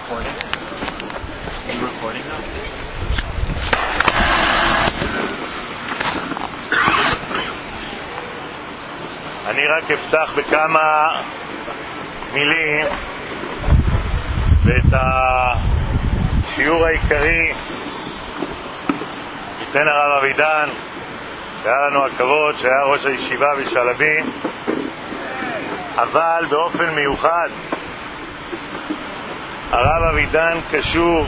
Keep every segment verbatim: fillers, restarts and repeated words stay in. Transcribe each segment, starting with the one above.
recording? Are you recording now? אני רק אפתח בכמה מילים ואת השיעור העיקרי ייתן הרב אבידן, שהיה לנו הכבוד, שהיה ראש הישיבה בשלבים, אבל באופן מיוחד הרב אבידן קשור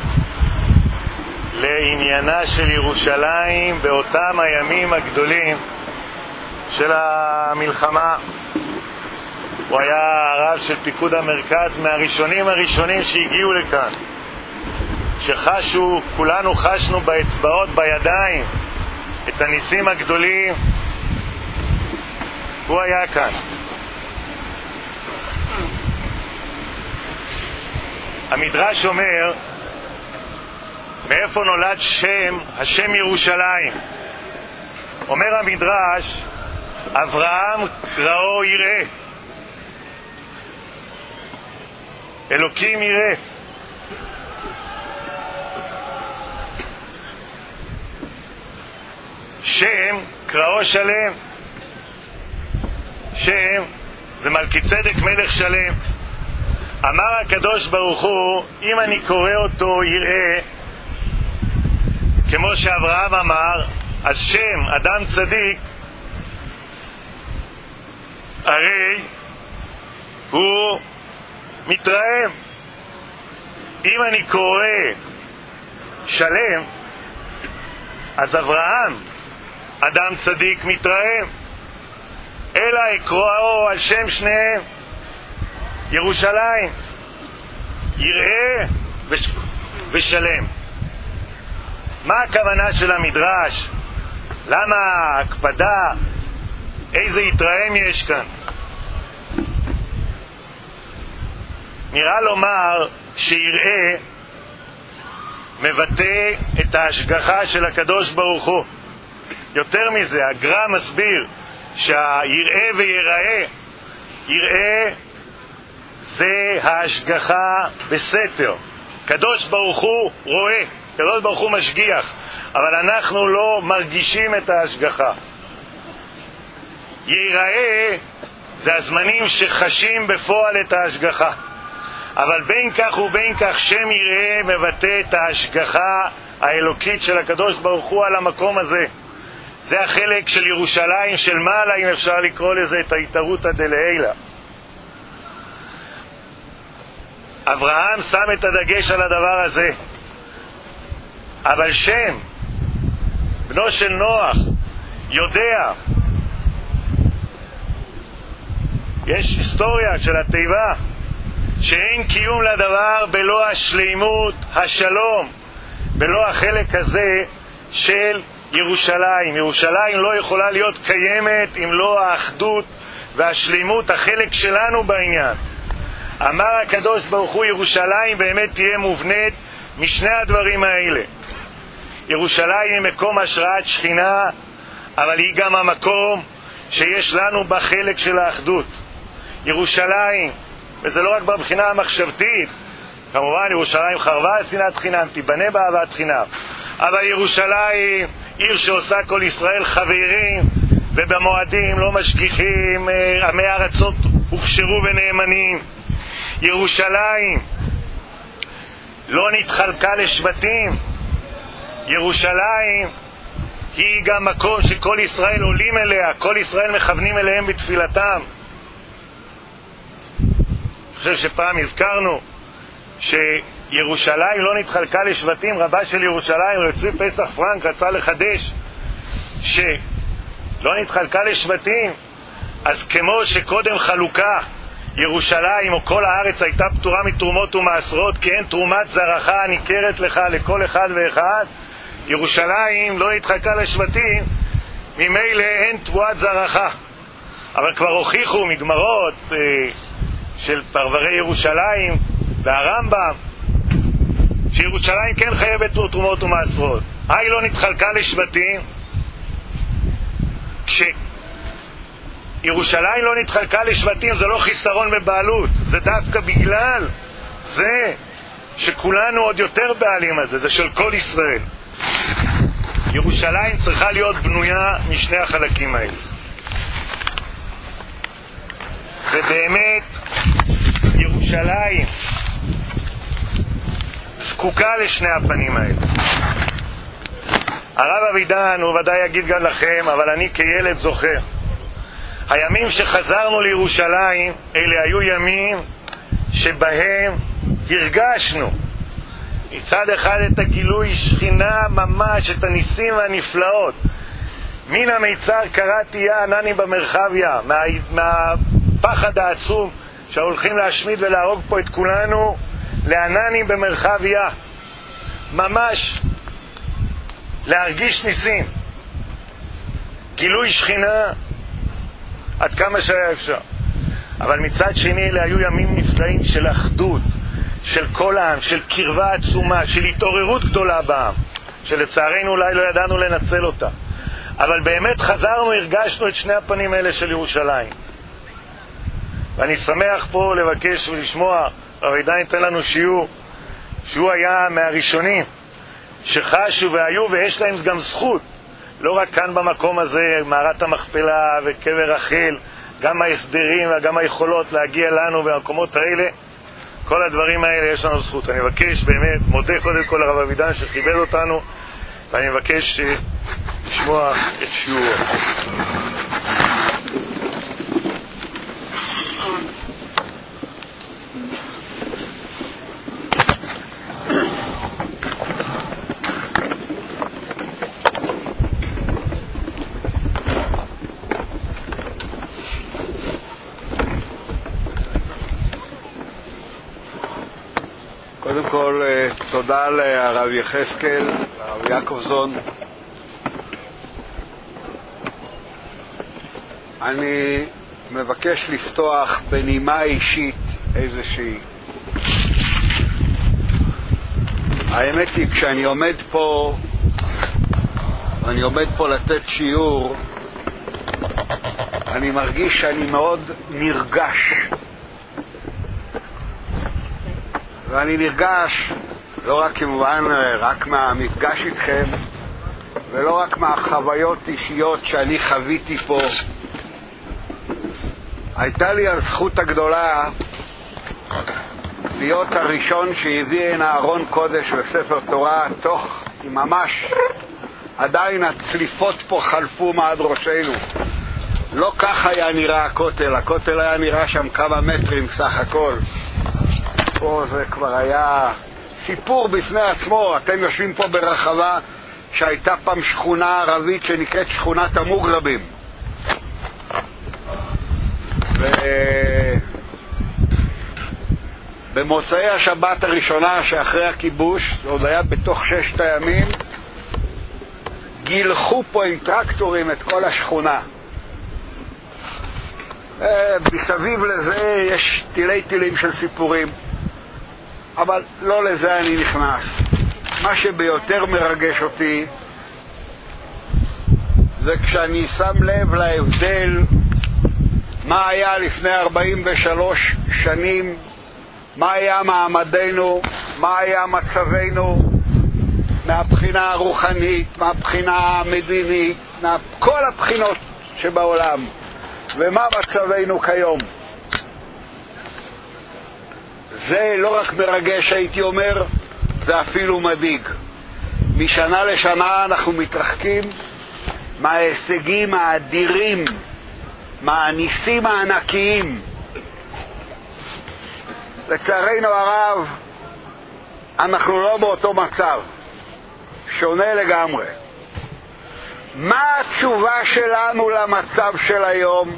לעניינה של ירושלים באותם הימים הגדולים של המלחמה. הוא היה הרב של פיקוד המרכז, מהראשונים הראשונים שהגיעו לכאן, שחשו, כולנו חשנו באצבעות, בידיים, את הניסים הגדולים. הוא היה כאן. המדרש אומר, מאיפה נולד שם, השם ירושלים? אומר המדרש, אברהם קראו יראה, אלוקים יראה. שם קראו שלם. שם זה מלכי צדק מלך שלם. אמר הקדוש ברוך הוא, אם אני קורא אותו יראה, כמו שאברהם אמר, אז שם אדם צדיק הרי הוא מתרעם. אם אני קורא שלם, אז אברהם אדם צדיק מתרעם. אלא אקראו על שם שניהם ירושלים, יראה וש... ושלם. מה הכוונה של המדרש? למה הקפדה? איזה יתרעם יש כאן? נראה לומר שיראה מבטא את ההשגחה של הקדוש ברוך הוא. יותר מזה, הגר"א מסביר שהיראה ויראה, יראה זה ההשגחה בסתר. קדוש ברוך הוא רואה, קדוש ברוך הוא משגיח, אבל אנחנו לא מרגישים את ההשגחה. יראה זה הזמנים שחשים בפועל את ההשגחה. אבל בין כך ובין כך שם יראה מבטא את ההשגחה האלוקית של הקדוש ברוך הוא על המקום הזה. זה החלק של ירושלים של מעלה, אם אפשר לקרוא לזה את ההתערותא דלעילא. אברהם שם את הדגש על הדבר הזה. אבל שם, בנו של נוח, יודע, יש היסטוריה של התיבה, שאין קיום לדבר בלא השלימות, השלום, בלא החלק הזה של ירושלים. ירושלים לא יכולה להיות קיימת אם לא האחדות והשלימות, החלק שלנו בעניין. אמר הקדוש ברוך הוא, ירושלים באמת תהיה מובנית משני הדברים האלה. ירושלים היא מקום השראת שכינה, אבל היא גם המקום שיש לנו בחלק של האחדות. ירושלים, וזה לא רק בבחינה המחשבתית, כמובן ירושלים חרבה על שנאת חינם, תיבנה באהבת חינם, אבל ירושלים עיר שעושה כל ישראל חברים, ובמועדים לא משגיחים, עמי ארצות הוכשרו ונאמנים. ירושלים לא נתחלקה לשבטים. ירושלים היא גם מקום שכל ישראל עולים אליה, כל ישראל מכוונים אליהם בתפילתם. אני חושב שפעם הזכרנו שירושלים לא נתחלקה לשבטים. רבה של ירושלים, רצוי פסח פרנק, רצה לחדש שלא נתחלקה לשבטים. אז כמו שקודם חלוקה ירושלים או כל הארץ הייתה פטורה מתרומות ומעשרות, כי אין תרומת זרחה ניכרת לך לכל אחד ואחד, ירושלים לא נתחלקה לשבטים, ממילא אין תבואת זרחה. אבל כבר הוכיחו מגמרות אה, של פרברי ירושלים והרמב"ם שירושלים כן חייבת תרומות ומעשרות. היא לא נתחלקה לשבטים. כשירושלים לא נתחלקה לשבטים זה לא חיסרון בבעלות, זה דווקא בגלל זה שכולנו עוד יותר בעלים הזה, זה של כל ישראל. ירושלים צריכה להיות בנויה משני החלקים האלה. ובאמת ירושלים זקוקה לשני הפנים האלה. הרב אבידן הוא ודאי יגיד גם לכם, אבל אני כילד זוכר, הימים שחזרנו לירושלים אלה היו ימים שבהם הרגשנו מצד אחד את הגילוי שכינה ממש, את הניסים והנפלאות. מן המיצר קראתי יה ענני במרחביה, מה, מהפחד העצום שהולכים להשמיד ולהרוג פה את כולנו, לענני במרחביה, ממש להרגיש ניסים, גילוי שכינה עד כמה שהיה אפשר. אבל מצד שני אלה היו ימים נפלאים של אחדות, של כל העם, של קרבה עצומה, של התעוררות גדולה בעם, שלצערנו אולי לא ידענו לנצל אותה. אבל באמת חזרנו, הרגשנו את שני הפנים האלה של ירושלים. ואני שמח פה לבקש ולשמוע, הרב עידן ייתן לנו שיעור, שהוא היה מהראשונים שחשו והיו, ויש להם גם זכות, לא רק כאן במקום הזה, מערת המכפלה וקבר רחל, גם ההסדרים וגם היכולות להגיע לנו במקומות האלה, כל הדברים האלה יש לנו זכות. אני מבקש באמת, מודה קודם כל לרב אבידן שכיבד אותנו, ואני מבקש לשמוע את שיעורו. קודם כל, תודה לרב יחזקאל, לרב יעקובזון. אני מבקש לפתוח בנימה אישית איזושהי. האמת היא, כשאני עומד פה, ואני עומד פה לתת שיעור, אני מרגיש שאני מאוד נרגש. ואני נרגש לא רק כמובן רק מהמפגש איתכם, ולא רק מהחוויות אישיות שאני חוויתי פה. הייתה לי הזכות הגדולה להיות הראשון שהביא הנה ארון קודש וספר תורה, תוך ממש עדיין הצליפות פה חלפו מעד ראשנו. לא כך היה נראה הכותל, הכותל היה נראה שם כמה מטרים סך הכל. פה זה כבר היה סיפור בפני עצמו. אתם יושבים פה ברחבה שהייתה פעם שכונה ערבית שנקראת שכונת המוגרבים, ובמוצאי השבת הראשונה שאחרי הכיבוש, זה עוד היה בתוך ששת הימים, גילחו פה עם טרקטורים את כל השכונה. מסביב לזה יש טילי טילים של סיפורים, אבל לא לזה אני נכנס. מה שביותר מרגש אותי זה כשאני שם לב להבדל מה היה לפני ארבעים ושלוש שנים, מה היה מעמדנו, מה היה מצבנו מהבחינה הרוחנית, מהבחינה המדינית, מכל הבחינות שבעולם, ומה מצבנו כיום. זה לא רק מרגש, הייתי אומר, זה אפילו מדאיג. משנה לשנה אנחנו מתרחקים מההישגים האדירים, מהניסים הענקיים. לצערנו הרב, אנחנו לא באותו מצב, שונה לגמרי. מה התשובה שלנו למצב של היום?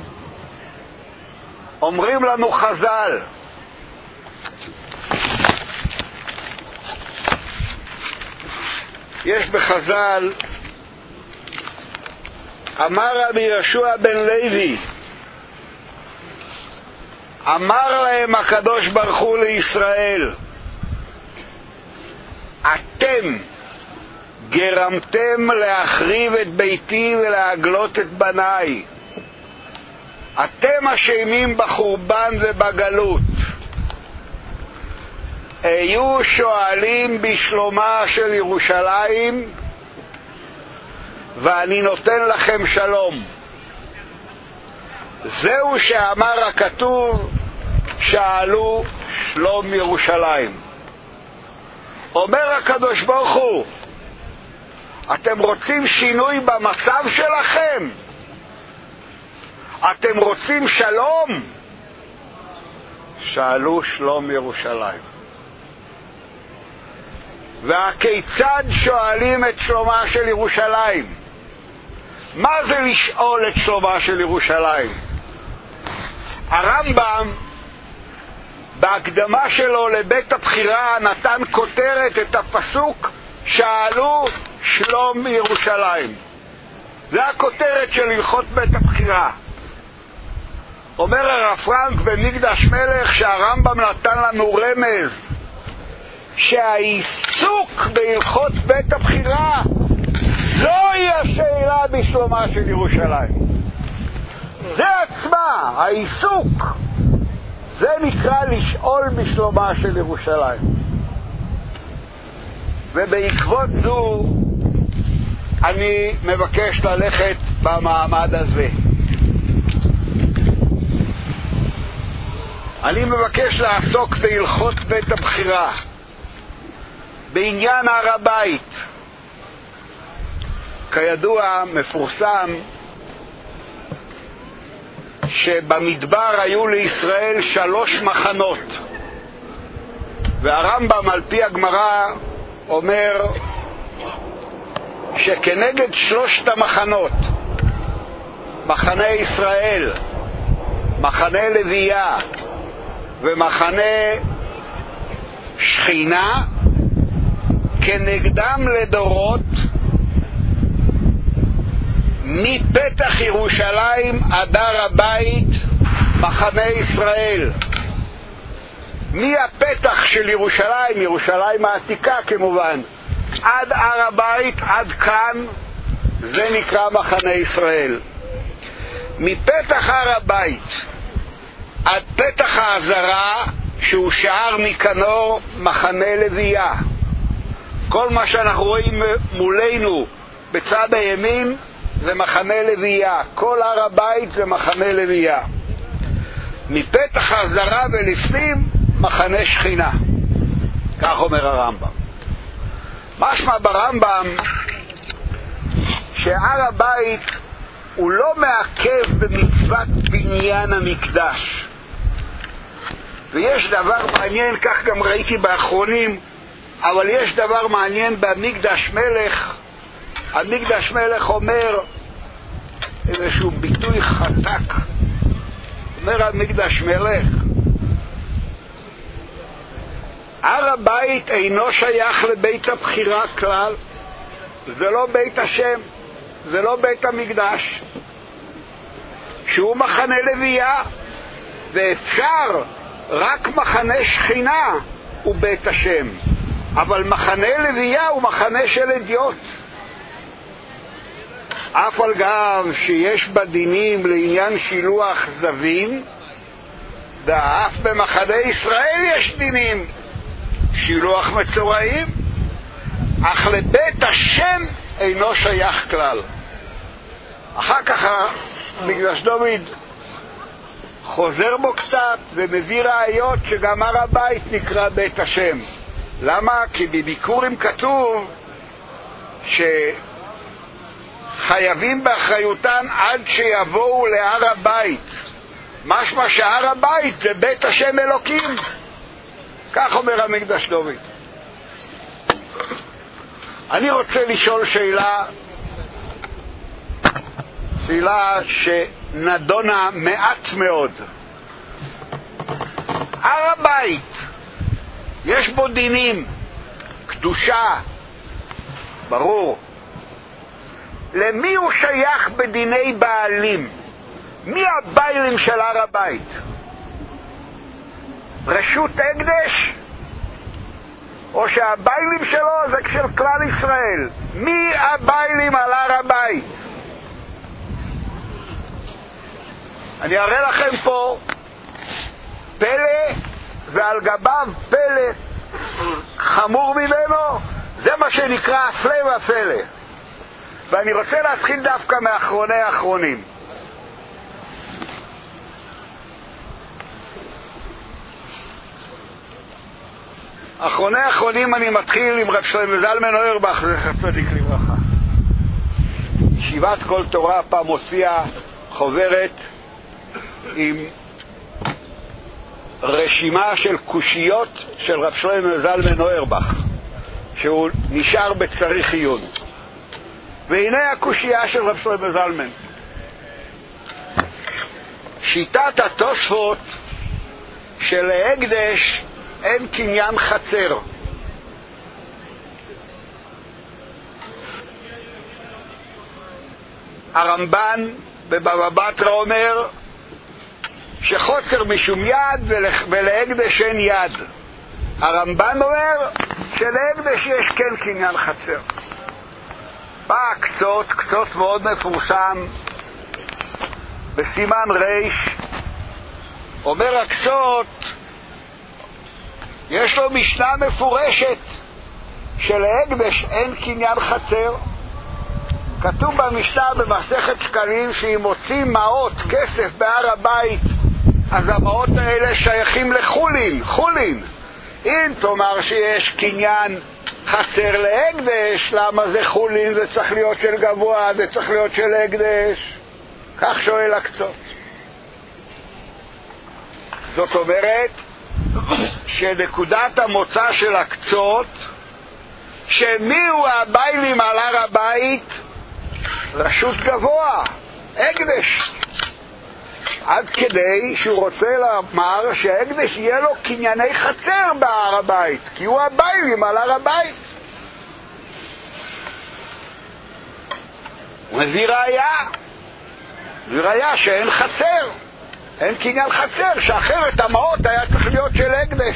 אומרים לנו חז"ל, יש בחז"ל, אמר רבי יהושע בן לוי, אמר להם הקדוש ברוך הוא לישראל, אתם גרמתם להחריב את ביתי ולהגלות את בניי. אתם אשמים בחורבן ובגלות. היו שואלים בשלומה של ירושלים ואני נותן לכם שלום. זהו שאמר הכתוב, שאלו שלום ירושלים. אומר הקדוש ברוך הוא, אתם רוצים שינוי במצב שלכם? אתם רוצים שלום? שאלו שלום ירושלים. והכיצד שואלים את שלומה של ירושלים? מה זה לשאול את שלומה של ירושלים? הרמב"ם בהקדמה שלו לבית הבחירה נתן כותרת את הפסוק שאלו שלום ירושלים. זה הכותרת של הלכות בית הבחירה. אומר הרב פרנק במקדש מלך שהרמב"ם נתן לנו רמז שהעיסוק בהלכות בית הבחירה זוהי השאלה בשלומה של ירושלים. זה עצמה, העיסוק, זה נקרא לשאול בשלומה של ירושלים. ובעקבות זו אני מבקש ללכת במעמד הזה. אני מבקש לעסוק בהלכות בית הבחירה, בעניין הר הבית. כידוע, מפורסם שבמדבר היו לישראל שלוש מחנות, והרמב"ם על פי הגמרא אומר שכנגד שלושת המחנות, מחנה ישראל, מחנה לוויה ומחנה שכינה, כנגדם לדורות מפתח ירושלים עד הר הבית מחנה ישראל. מהפתח של ירושלים, ירושלים העתיקה כמובן, עד הר הבית, עד כאן, זה נקרא מחנה ישראל. מפתח הר הבית עד פתח העזרה, שהוא שער מכנור, מחנה לוויה. כל מה שאנחנו רואים מולנו בצד הימין זה מחנה לוויה, כל הר הבית זה מחנה לוויה. מפתח העזרה ולפנים מחנה שכינה. כך אומר הרמב"ם. משמע ברמב"ם שהר הבית הוא לא מעכב במצוות בניין המקדש. ויש דבר מעניין, כך גם ראיתי באחרונים, אבל יש דבר מעניין במקדש מלך. המקדש מלך אומר איזשהו ביטוי חזק. אומר המקדש מלך, הר הבית אינו שייך לבית הבחירה כלל. זה לא בית השם, זה לא בית המקדש, שהוא מחנה לוויה, ואפשר רק מחנה שכינה הוא בית השם, אבל מחנה לוויה הוא מחנה של אדיוט. אף על גם שיש בדינים לעניין שילוח זווים, ואף במחנה ישראל יש דינים שילוח מצורעים, אך לבית השם אינו שייך כלל. אחר כך מקדש דוד חוזר בו קצת ומביא ראיות שגם הר הבית נקרא בית השם. למה? כי בביקורים כתוב שחייבים באחריותן עד שיבואו להר הבית. משמע שהר הבית זה בית השם אלוקים. כך אומר המקדש דוד. אני רוצה לשאול שאלה, שאלה שנדונה מעט מאוד. הר הבית, יש בו דינים, קדושה, ברור. למי הוא שייך בדיני בעלים? מי הבעלים של הר הבית? רשות הקדש? או שהבעלים שלו זה של כלל ישראל? מי הבעלים על הר הבית? אני אראה לכם פה פלא ועל גביו פלא. חמור ממנו, זה מה שנקרא הפלא ופלא. ואני רוצה להתחיל דווקא מאחרוני האחרונים. אחרוני האחרונים אני מתחיל עם רב שלמה זלמן אוירבך, זכר צדיק לברכה. ישיבת כל תורה פעם הוציאה חוברת עם רשימה של קושיות של רב שלמה זלמן אוירבך, שהוא נשאר בצריך עיון. והנה הקושייה של רב שלמה זלמן. שיטת התוספות של ההקדש אין קניין חצר. הרמב"ן בבבא בתרא אומר שחוצר משום יד ולהקדש אין יד. הרמב"ן אומר שלהקדש יש כן קניין חצר. בא קצות, קצות מאוד מפורסם בסימן רייש, אומר הקצות, יש לו משנה מפורשת שלהקדש אין קניין חצר. כתוב במשנה במסכת שקלים שאם מוצאים מעות כסף בהר הבית, אז המעות האלה שייכים לחולין, חולין. אם תאמר שיש קניין חצר להקדש, למה זה חולין? זה צריך להיות של גבוה, זה צריך להיות של הקדש. כך שואל הקצות. זאת אומרת שנקודת המוצא של הקצות, שמי הוא הביילים על הר הבית? רשות גבוה, הקדש. עד כדי שהוא רוצה לומר שההקדש יהיה לו קנייני חצר בהר הבית, כי הוא הביילים על הר הבית. הוא מביא ראיה, מביא ראיה שאין חצר, אין קניין חצר, שאחרת המעות היה צריך להיות של הקדש.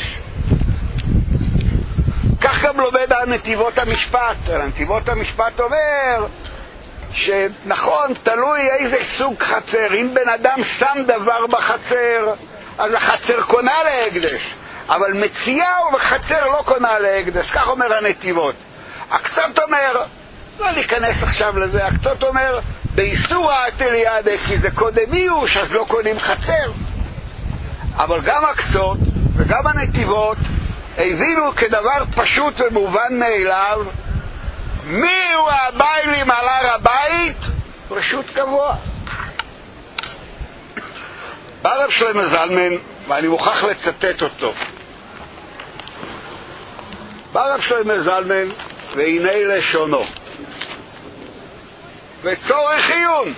כך גם לומד על נתיבות המשפט. נתיבות המשפט אומר שנכון, תלוי איזה סוג חצר. אם בן אדם שם דבר בחצר, אז החצר קונה להקדש, אבל מציאה ובחצר לא קונה להקדש. כך אומר הנתיבות. הקצת אומר, לא ניכנס עכשיו לזה, הקצת אומר באיסור האטליאדה, כי זה קודם איוש, אז לא קונים חצר. אבל גם הקצות וגם הנתיבות הבינו כדבר פשוט ומובן מאליו, מי הוא הביילים על הר הבית? רשות גבוה. בא רב שלמה זלמן, ואני מוכרח לצטט אותו. בא רב שלמה זלמן, והנה לשונו וצורך עיון.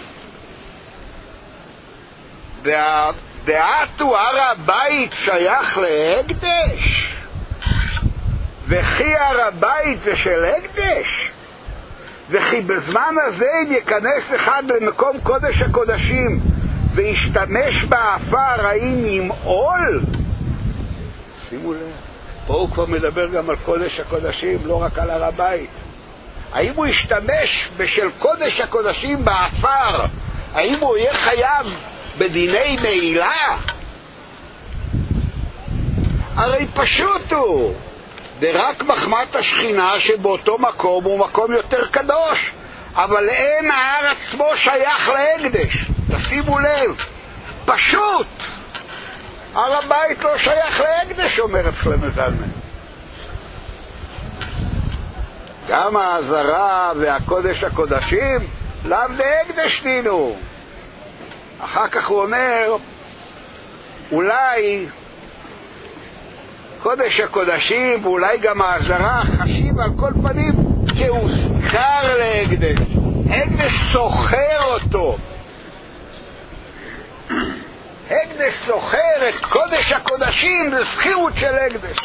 דעתו הר הבית שייך להקדש, וכי הר הבית זה של הקדש, וכי בזמן הזה אם יכנס אחד למקום קודש הקודשים וישתמש באפר, האם ימעול? שימו לב, פה הוא כבר מדבר גם על קודש הקודשים, לא רק על הר הבית. האם הוא ישתמש בשל קודש הקודשים באפר, האם הוא יהיה חייב בדיני מעילה? הרי פשוט הוא, ורק מחמת השכינה שבאותו מקום הוא מקום יותר קדוש, אבל אין ההר עצמו שייך להקדש. תשימו לב, פשוט הר הבית לא שייך להקדש, אומר רב שלמה זלמן. גם העזרה והקודש הקודשים לאו דהקדש דינו. אחר כך הוא אומר, אולי קודש הקודשים ואולי גם העזרה חשים על כל פנים כהוזכר להקדש. הקדש סוחר אותו, הקדש סוחר את קודש הקודשים, זה זכירות של הקדש.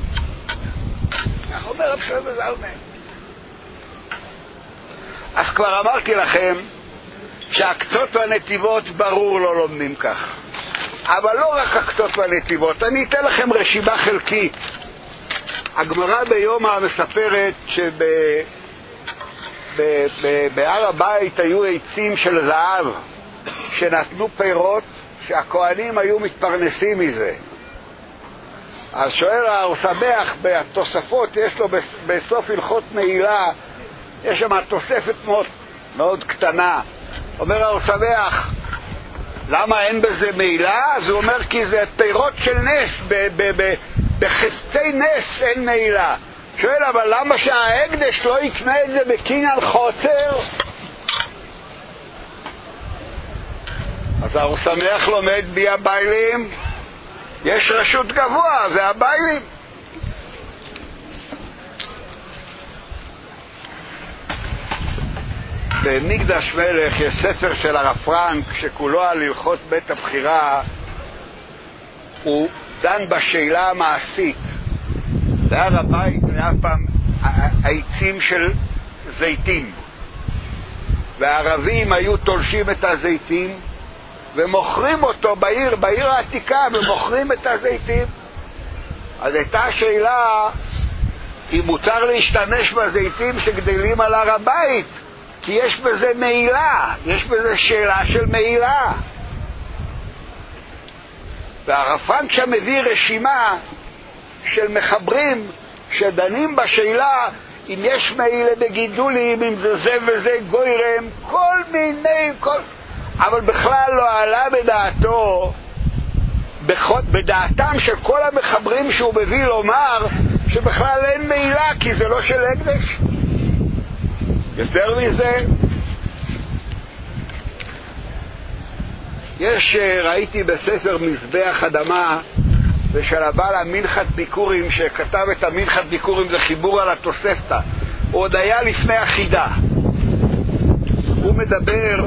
כך אומר רב שלמה זלמן. אז כבר אמרתי לכם שהקצות והנתיבות ברור לא לומדים כך, אבל לא רק הקצות והנתיבות. אני אתן לכם רשימה חלקית. הגמרא ביומא מספרת שבהר הבית היו עצים של זהב שנתנו פירות, שהכהנים היו מתפרנסים מזה. אז שואל הוא שמח בתוספות, יש לו בסוף הלכות נעילה, יש שם תוספת מאוד, מאוד קטנה. אומר הוא שמח, למה אין בזה מעילה? אז הוא אומר כי זה פירות של נס, ב- ב- ב- בחפצי נס אין מעילה. שואל, אבל למה שההקדש לא יקנה את זה בקניין חוצר? אז הוא שמח לומד בי הביילים, יש רשות גבוה, זה הביילים. במקדש מלך יש ספר של הרב פרנק שכולו על הלכות בית הבחירה. הוא דן בשאלה המעשית. בהר הבית היה פעם העצים של זיתים, והערבים היו תולשים את הזיתים ומוכרים אותו בעיר, בעיר העתיקה, ומוכרים את הזיתים. אז הייתה שאלה אם מותר להשתמש בזיתים שגדלים על הר הבית, כי יש בזה מעילה, יש בזה שאלה של מעילה. והרב פרנק שם מביא רשימה של מחברים שדנים בשאלה אם יש מעילה בגידולים, אם זה זה וזה גוירם, כל מיני, כל... אבל בכלל לא עלה בדעתו, בדעתם של כל המחברים שהוא מביא לומר שבכלל אין מעילה, כי זה לא של הקדש. יותר מזה, יש, ראיתי בספר מזבח אדמה ושל הבעל המנחת ביקורים שכתב את המנחת ביקורים, זה חיבור על התוספתא, הוא עוד היה לפני החידה. הוא מדבר,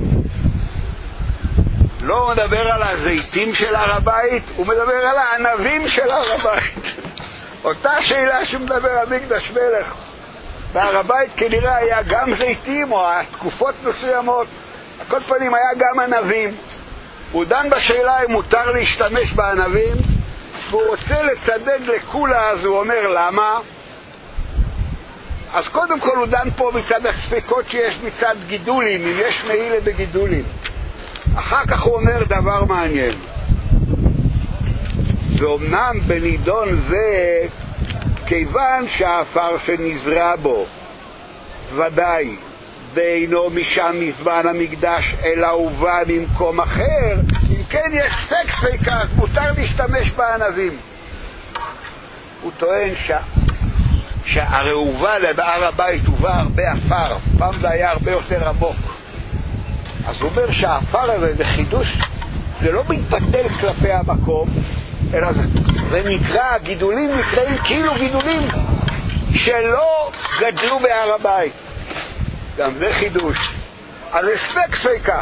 לא מדבר על הזיתים של הר הבית, הוא מדבר על הענבים של הר הבית. אותה שאלה שמדבר על מקדש מלך. בהר הבית כנראה היה גם זיתים או תקופות מסוימות, על כל פנים היה גם ענבים. הוא דן בשאלה אם מותר להשתמש בענבים, והוא רוצה לצדד לכולה, אז הוא אומר למה. אז קודם כל הוא דן פה מצד הספקות שיש מצד גידולים, אם יש מעילה בגידולים. אחר כך הוא אומר דבר מעניין, ואומנם בנידון זה כיוון שהאפר שנזרע בו ודאי ואינו משם מזמן המקדש אלא הוא בא ממקום אחר, אם כן יש ספק ספקה, אז מותר להשתמש בענבים. הוא טוען ש... שהרעובה בהר הבית הובא הרבה אפר, פעם זה היה הרבה יותר עמוק. אז הוא אומר שהאפר הזה זה חידוש, זה לא מתפתל כלפי המקום, אלא זה, זה נקרא, גידולים נקראים כאילו גידולים שלא גדלו בהר הבית. גם זה חידוש. אז זה ספק ספקה.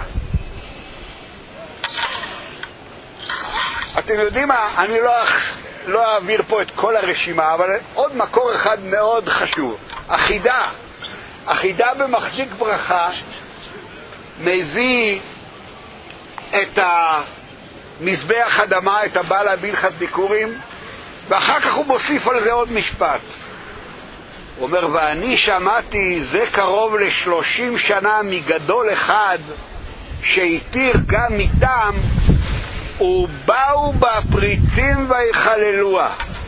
אתם יודעים מה, אני לא, לא אעביר פה את כל הרשימה, אבל עוד מקור אחד מאוד חשוב. אחידה. אחידה במחזיק ברכה מביא את המזבח אדמה, את הבעל המנחת ביקורים, ואחר כך הוא מוסיף על זה עוד משפט. הוא אומר, ואני שמעתי זה קרוב לשלושים שנה מגדול אחד שהתיר גם מטעם, ובאו בפריצים ויחללוה.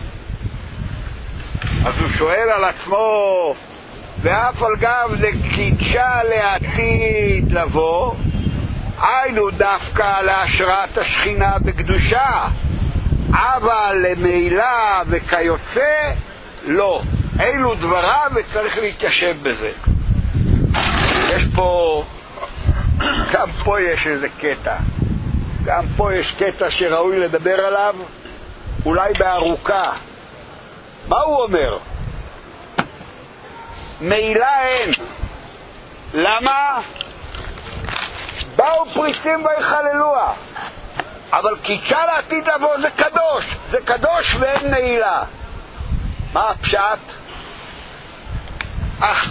אז הוא שואל על עצמו, ואף על גב זה קידשה לעתיד לבוא, היינו דווקא להשראת השכינה בקדושה, אבל למעילה וכיוצא לא. אלו דבריו וצריך להתיישב בזה. יש פה, גם פה יש איזה קטע, גם פה יש קטע שראוי לדבר עליו, אולי בארוכה. מה הוא אומר? מעילה אין. למה? באו פריצים ויחללוה, אבל קידשה לעתיד לבוא זה קדוש, זה קדוש ואין מעילה. מה הפשט? אך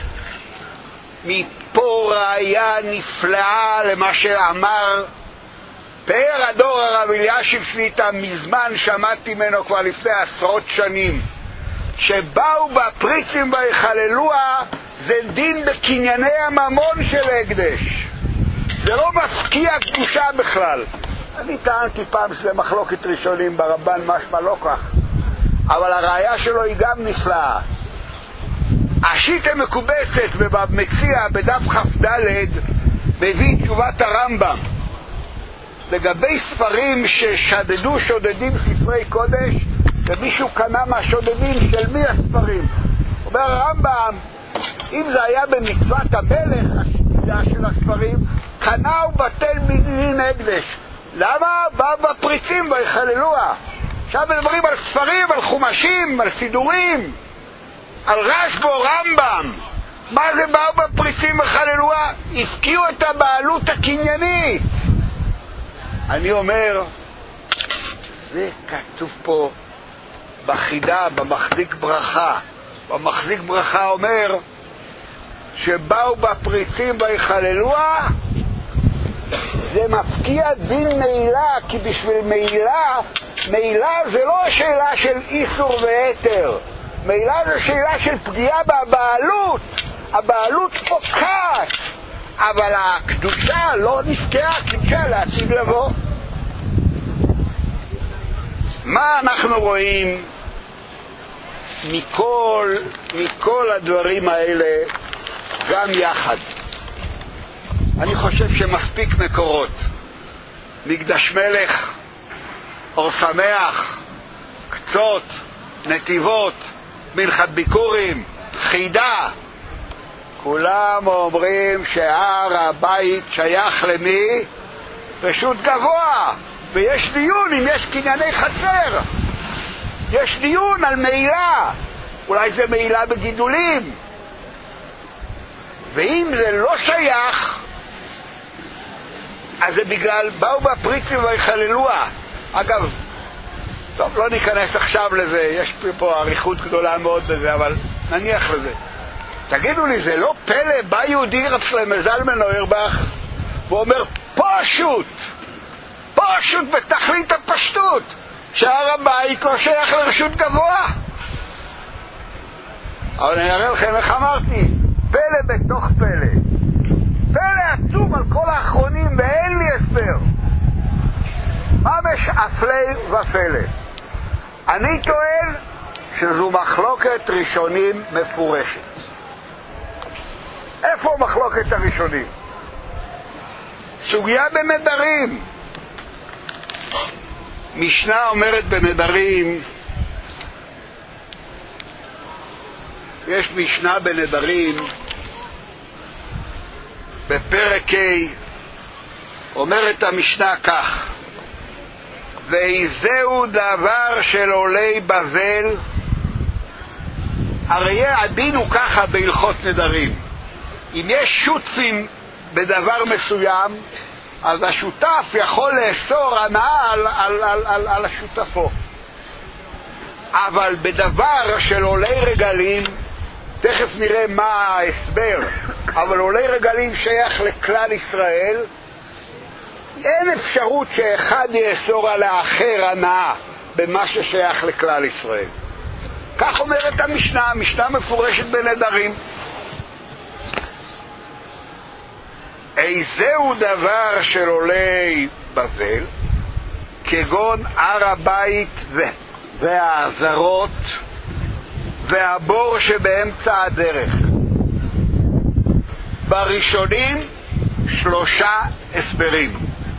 מפה ראיה נפלאה למה שאמר פאר הדור הרב אלישיב שליט"א, מזמן שמעתי ממנו כבר לפני עשרות שנים, שבאו בפריצים ויחללוה זה דין בקנייני הממון של הקדש, זה לא מפקיע קדושה בכלל. אני טענתי פעם שזה מחלוקת ראשונים, ברמב"ן משמע לא כך, אבל הראיה שלו היא גם נפלאה. השיטה מקובצת ובמציע בדף כ"ד מביא תשובת הרמב"ם לגבי ספרים ששדדו שודדים ספרי קודש, ומישהו קנה מהשודדים של מי הספרים. אומר הרמב"ם, אם זה היה במצוות המלך השדידה של הספרים, קנה ובטל מדין הקדש. למה? באו בפריצים ויחללוה. עכשיו מדברים על ספרים, על חומשים, על סידורים, על רשב"י או רמב"ם. מה זה באו בפריצים ויחללוה? הפקיעו את הבעלות הקניינית. אני אומר, זה כתוב פה בחידה, במחזיק ברכה. במחזיק ברכה אומר שבאו בפריצים ויחללוה, זה מפקיע דין מעילה, כי בשביל מעילה, מעילה זה לא שאלה של איסור והיתר, מעילה זה שאלה של פגיעה בבעלות. הבעלות פוקעת, אבל הקדושה לא נפקעה, קדושה לעתיד לבוא. מה אנחנו רואים מכל, מכל הדברים האלה גם יחד? אני חושב שמספיק מקורות. מקדש מלך, אור שמח, קצות, נתיבות, מנחת ביקורים, חידה, כולם אומרים שהר הבית שייך למי? רשות גבוה. ויש דיון אם יש קנייני חצר, יש דיון על מעילה, אולי זה מעילה בגידולים, ואם זה לא שייך אז זה בגלל באו בפריצים ויחללוה. אגב, טוב, לא ניכנס עכשיו לזה, יש פה עריכות גדולה מאוד בזה, אבל נניח לזה. תגידו לי, זה לא פלא, בא יהודי רב שלמה זלמן אוירבך ואומר פשוט פשוט בתכלית הפשטות שהר הבית לא שייך לרשות גבוה. אבל אני אראה לכם איך אמרתי, פלא בתוך פלא, פלא עצום על כל האחרונים, ואין לי הסבר. ממש אפלי ופלא. אני טוען שזו מחלוקת ראשונים מפורשת. איפה מחלוקת הראשונים? סוגיה בנדרים. משנה אומרת בנדרים, יש משנה בנדרים בפרק ה', אומרת המשנה כך: ואיזהו דבר של עולי בבל. הרי הדין הוא ככה בהלכות נדרים, אם יש שותפים בדבר מסוים, אז השותף יכול לאסור הנאה על, על, על, על, על השותפו. אבל בדבר של עולי רגלים, תכף נראה מה ההסבר, אבל עולי רגלים שייך לכלל ישראל, אין אפשרות שאחד יאסור על האחר הנאה במה ששייך לכלל ישראל. כך אומרת המשנה, המשנה מפורשת בנדרים. איזהו דבר של עולי בבל, כגון הר הבית והעזרות והבור שבאמצע הדרך. בראשונים שלושה הסברים.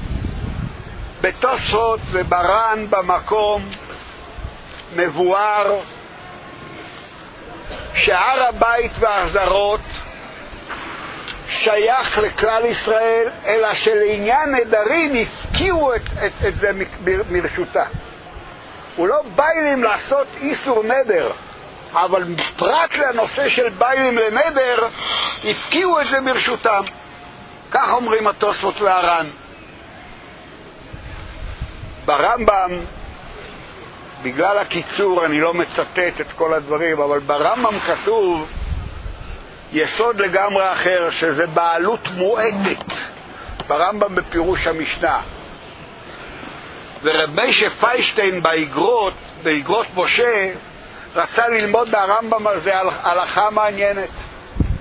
בתוספות וברן במקום מבואר שהר הבית והעזרות שייך לכלל ישראל, אלא שלעניין נדרים הפקיעו את, את, את זה מרשותה. הוא לא ביילים לעשות איסור נדר, אבל פרט לנושא של ביילים לנדר הפקיעו את זה מרשותם. כך אומרים התוספות והר"ן. ברמב"ם, בגלל הקיצור אני לא מצטט את כל הדברים, אבל ברמב"ם כתוב יסוד לגמרי אחר, שזה בעלות מועטת. ברמב"ם בפירוש המשנה. ורב משה פיינשטיין באגרות, באגרות משה, רצה ללמוד מהרמב"ם הזה הלכה מעניינת.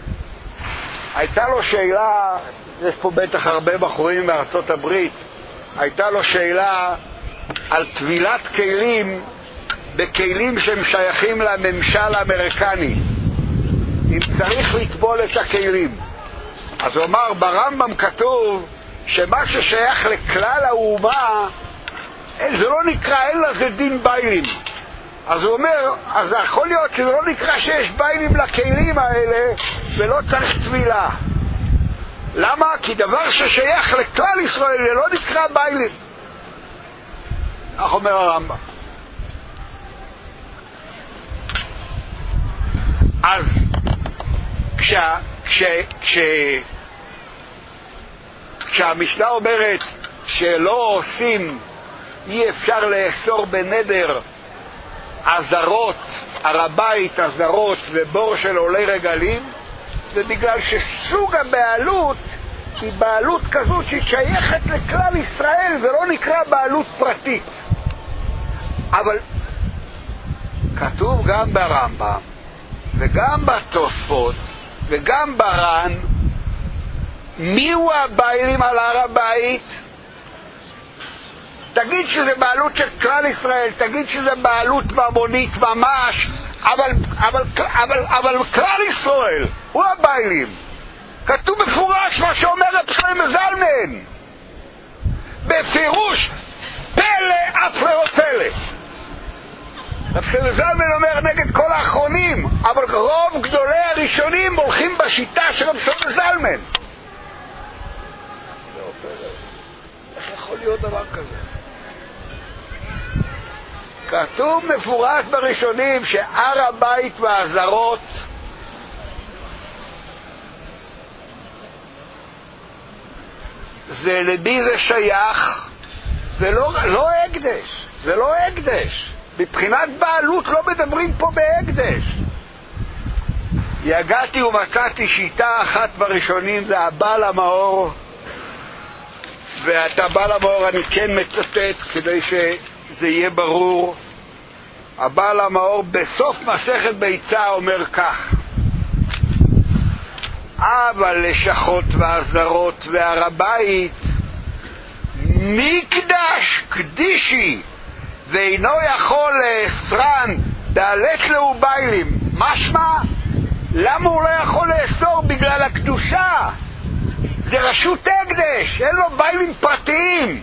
הייתה לו שאלה, יש פה בטח הרבה בחורים מארצות הברית, הייתה לו שאלה על טבילת כלים בכלים שהם שייכים לממשל האמריקני, אם צריך לטבול את הכלים. אז הוא אמר, ברמב"ם כתוב שמה ששייך לכלל האומה זה לא נקרא, אין לזה דין ביילים. אז הוא אומר, אז יכול להיות שזה לא נקרא שיש ביילים לכלים האלה ולא צריך טבילה. למה? כי דבר ששייך לכלל ישראל זה לא נקרא ביילים. כך אומר הרמב"ם. אז כשה, כשה, כשה, כשהמשנה אומרת שלא עושים, אי אפשר לאסור בנדר עזרות, הר הבית, עזרות ובור של עולי רגלים, זה בגלל שסוג הבעלות היא בעלות כזאת שהיא שייכת לכלל ישראל, זה לא נקרא בעלות פרטית. אבל כתוב גם ברמב"ם וגם בתוספות וגם בר"ן, מיהו הבעלים על הר הבית? תגיד שזה בעלות של כלל ישראל, תגיד שזה בעלות ממונית ממש, אבל, אבל, אבל, אבל כלל ישראל הוא הבעלים. כתוב מפורש מה שאומר רב שלמה זלמן, בפירוש פלא אף לא פלא. רב שלמה זלמן אומר נגד כל האחרונים, אבל רוב גדולי הראשונים הולכים בשיטה של רב שלמה זלמן. איך יכול להיות דבר כזה? כתוב מפורש בראשונים שהר הבית והעזרות זה למי זה שייך? זה לא, לא הקדש, זה לא הקדש. מבחינת בעלות לא מדברים פה בהקדש. יגעתי ומצאתי שיטה אחת בראשונים, זה הבעל המאור, ואת הבעל המאור אני כן מצטט כדי שזה יהיה ברור. הבעל המאור בסוף מסכת ביצה אומר כך: אבל לשכות ועזרות והר הבית מקדש קדישי ואינו יכול לאסרן דלת לו ביילים. משמע, למה הוא לא יכול לאסור? בגלל הקדושה. זה רשות הקדש, אין לו ביילים פרטיים.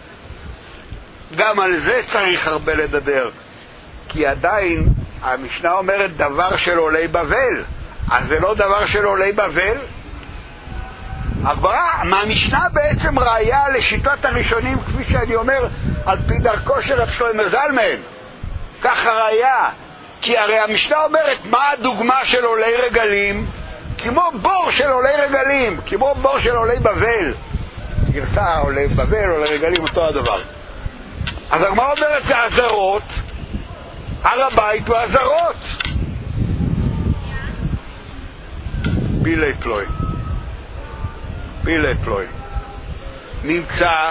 גם על זה צריך הרבה לדבר, כי עדיין המשנה אומרת דבר של עולי בבל, אז זה לא דבר של עולי בבל. אבל מהמשנה בעצם ראיה לשיטות הראשונים, כפי שאני אומר, על פי דרכו של רב שלמה זלמן. ככה ראיה, כי הרי המשנה אומרת מה הדוגמה של עולי רגלים? כמו בור של עולי רגלים, כמו בור של עולי בבל. גרסה עולי בבל, עולי רגלים, אותו הדבר. אז מה אומרת? זה עזרות, הר הבית ועזרות. בילי פלוי בילי פלוי נמצא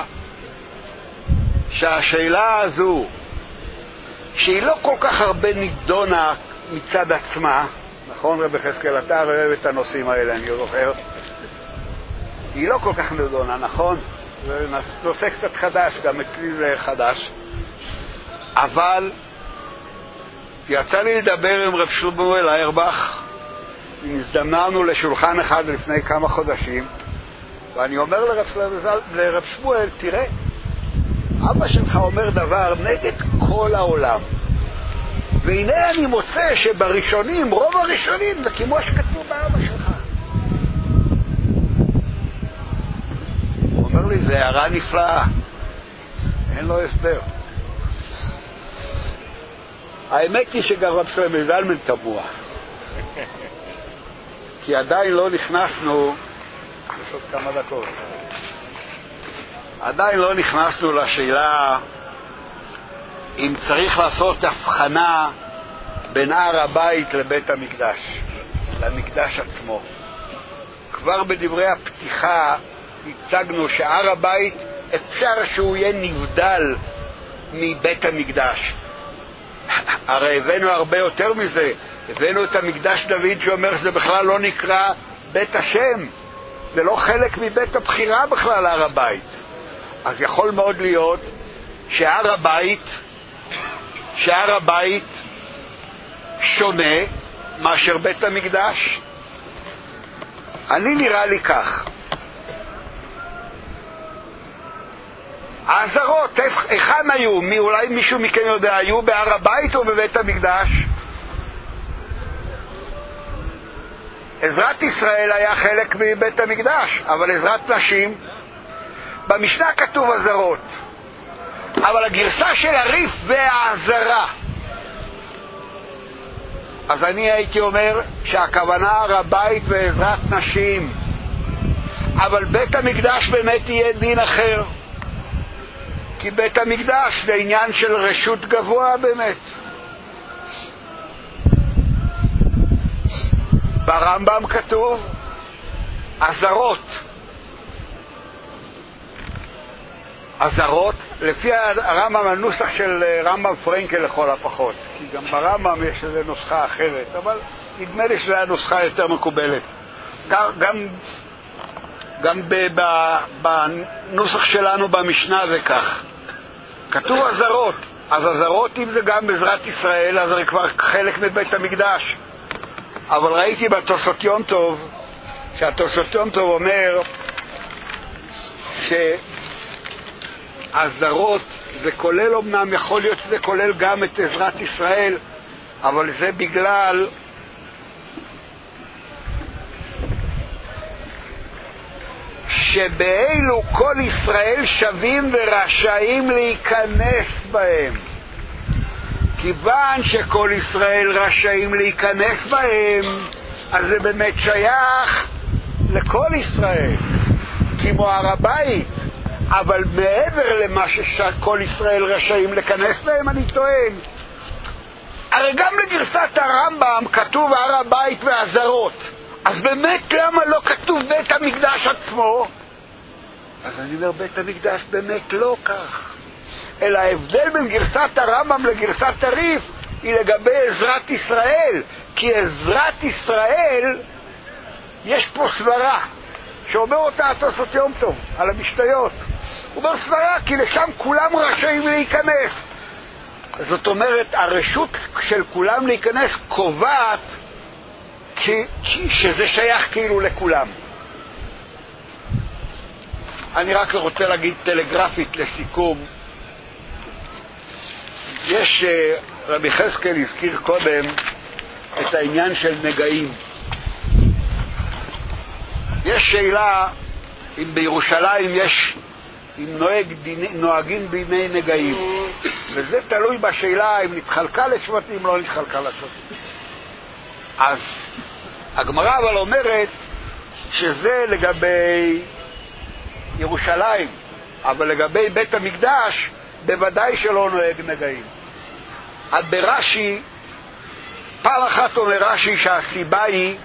שהשאלה הזו, שהיא לא כל כך הרבה נידונה מצד עצמה, נכון רבי חזקאל, אתה אוהב את הנושאים האלה, אני זוכר, היא לא כל כך נידונה, נכון? זה נושא קצת חדש, גם אצלי זה חדש, אבל יצא לי לדבר עם רב שמואל איירבך, הזדמננו לשולחן אחד לפני כמה חודשים, ואני אומר לרב, לרב שמואל, תראה, אבא שלך אומר דבר נגד כל העולם, והנה אני מוצא שבראשונים, רוב הראשונים, זה כמו שכתבו באבא שלך. הוא אומר לי, זה הערה נפלאה, אין לו הסבר. האמת היא שגם רב שלמה זלמן תמוה, כי עדיין לא נכנסנו, יש עוד כמה דקות, עדיין לא נכנסנו לשאלה אם צריך לעשות הבחנה בין הר הבית לבית המקדש, למקדש עצמו. כבר בדברי הפתיחה הצגנו שהר הבית אפשר שהוא יהיה נבדל מבית המקדש. הרי הבאנו הרבה יותר מזה, הבאנו את המקדש דוד שאומר שזה בכלל לא נקרא בית השם, זה לא חלק מבית הבחירה בכלל הר הבית. אז יכול מאוד להיות שהר הבית, שהר הבית שונה מאשר בית המקדש. אני נראה לי כך. העזרות, היכן היו? מי, אולי מישהו מכם יודע, היו בהר הבית או בבית המקדש? עזרת ישראל היה חלק מבית המקדש, אבל עזרת נשים, במשנה כתוב עזרות. אבל הגרסה של הריף והעזרה, אז אני הייתי אומר שהכוונה הר הבית ועזרת נשים, אבל בית המקדש באמת יהיה דין אחר, כי בית המקדש זה עניין של רשות גבוה באמת. ברמב"ם כתוב עזרות. עזרות, לפי הרמב"ם, הנוסח של רמב"ם פרנקל לכל הפחות, כי גם ברמב"ם יש איזו נוסחה אחרת, אבל נדמה לי שזו הנוסחה יותר מקובלת. גם, גם, גם ב, ב, בנוסח שלנו במשנה זה כך. כתוב עזרות. אז עזרות, אם זה גם בעזרת ישראל, אז זה כבר חלק מבית המקדש. אבל ראיתי בתוספות יום טוב, שהתוספות יום טוב אומר שעזרות זה כולל, אמנם יכול להיות שזה כולל גם את עזרת ישראל, אבל זה בגלל שבאלו כל ישראל שווים ורשאים להיכנס בהם. כיוון שכל ישראל רשאים להיכנס בהם, אז זה באמת שייך לכל ישראל, כמו הר הבית. אבל מעבר למה שכל ישראל רשאים להיכנס בהם, אני טוען, הרי גם לגרסת הרמב"ם כתוב הר הבית ועזרות, אז באמת למה לא כתוב בית המקדש עצמו? אז אני אומר, בית המקדש באמת לא כך, אלא ההבדל בין גרסת הרמב"ם לגרסת הריף היא לגבי עזרת ישראל, כי עזרת ישראל יש פה סברה שאומר אותה התוספות יום טוב על המשתיות. הוא אומר סברה כי לשם כולם רשאים להיכנס. זאת אומרת, הרשות של כולם להיכנס קובעת כי, כי שזה שייך כאילו לכולם. אני רק רוצה להגיד טלגרפית לסיכום, יש, רבי חזקאל הזכיר קודם את העניין של נגעים. יש שאלה אם בירושלים יש, אם נוהג דיני, נוהגים דיני נגעים, וזה תלוי בשאלה אם נתחלקה לשבטים או לא נתחלקה לשבטים. אז הגמרא אבל אומרת שזה לגבי ירושלים, אבל לגבי בית המקדש בוודאי שלא נוהג נגעים. אז ברש"י, פעם אחת אומר רש"י שהסיבה היא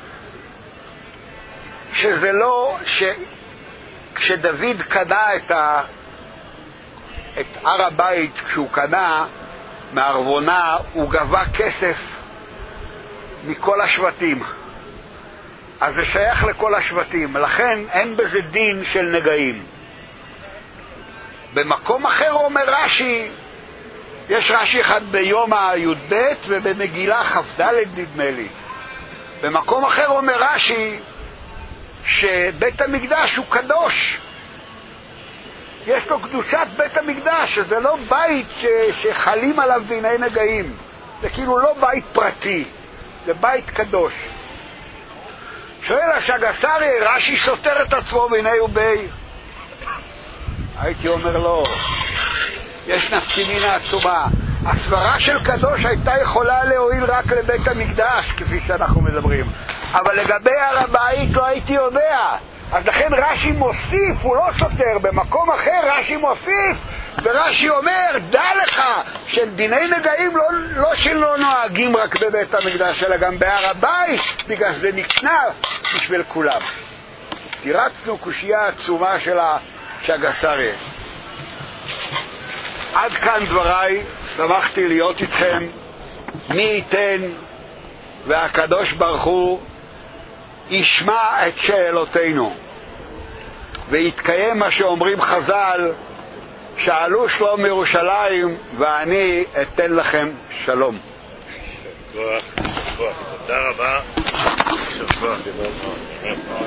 שזה לא, ש... כשדוד קנה את, ה... את הר הבית, כשהוא קנה מערבונה, הוא גבה כסף מכל השבטים, אז זה שייך לכל השבטים, לכן אין בזה דין של נגעים. במקום אחר אומר רש"י, יש רש"י אחד ביום הי"ב ובמגילה כ"ד נדמה לי, במקום אחר אומר רש"י שבית המקדש הוא קדוש, יש לו קדושת בית המקדש, שזה לא בית ש... שחלים עליו דיני נגעים, זה כאילו לא בית פרטי, זה בית קדוש. שואל השגסרי, רש"י סותר את עצמו ביני ובי? הייתי אומר לו, יש נפקמינה עצומה. הסברה של קדוש הייתה יכולה להועיל רק לבית המקדש, כפי שאנחנו מדברים, אבל לגבי הר הבית לא הייתי יודע. אז לכן רש"י מוסיף, הוא לא סותר, במקום אחר רש"י מוסיף, ורש"י אומר, דע לך שדיני נגעים לא, לא שלא נוהגים רק בבית המקדש, אלא גם בהר הבית, בגלל זה נקנה בשביל כולם. תירצנו קושייה עצומה של השגסרי. עד כאן דבריי, שמחתי להיות איתכם. מי ייתן והקדוש ברוך הוא ישמע את שאלותינו. ויתקיים מה שאומרים חז"ל, שאלו שלום ירושלים ואני אתן לכם שלום. כוח, כוח, תודה רבה. כוח,